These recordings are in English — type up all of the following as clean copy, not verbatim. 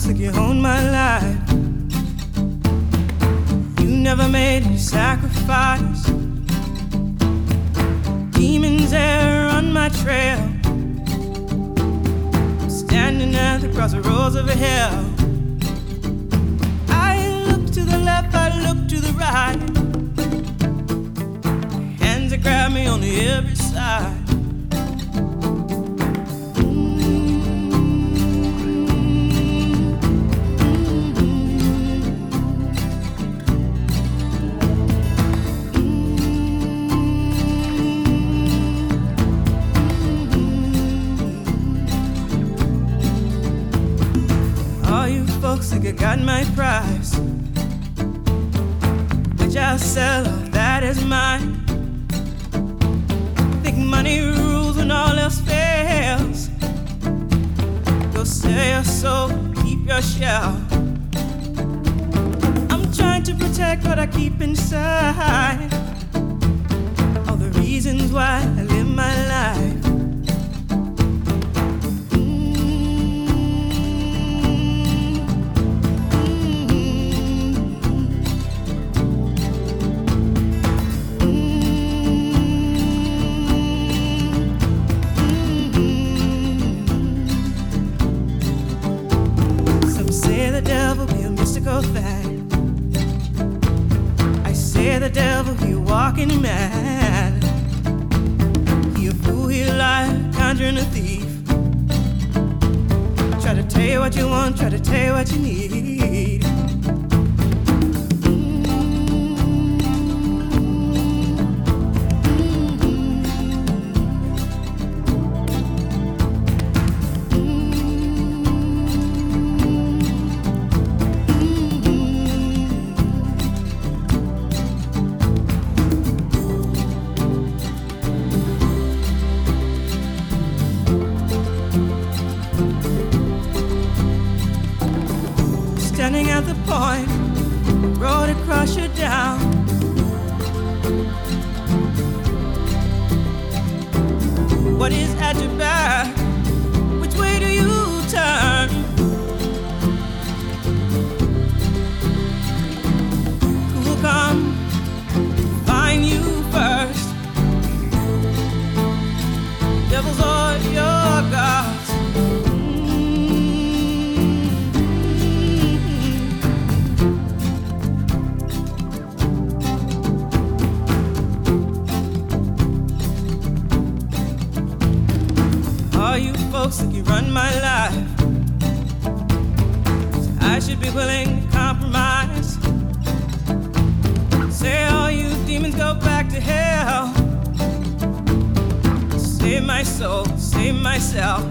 folks like you own my life. You never made any sacrifice. Demons there on my trail, standing at the crossroads of hell. I look to the left, I look to the right. Hands that grab me on every side. Folks think I got my price, which I'll sell, all that is mine. Think money rules when all else fails. Go sell your soul, keep your shell. I'm trying to protect what I keep inside, all the reasons why I live my life. The devil be a mystical thing. I say the devil he walking mad. He a fool, he a liar, conjuring a thief. Try to tell you what you want, try to tell you what you need. Standing at the point, road to crush you down. What is at your back? Which way do you turn? Who will come find you first? Devils or your gods? All you folks think you run my life, so I should be willing to compromise. Say all you demons go back to hell. Save my soul, save myself.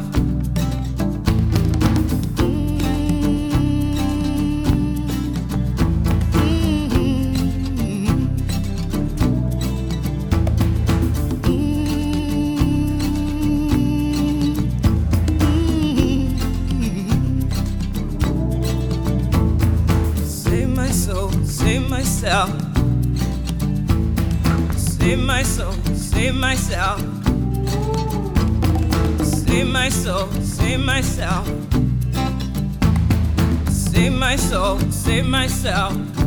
Save myself. Save my soul, save myself. Save my soul, save myself. Save my soul, save myself.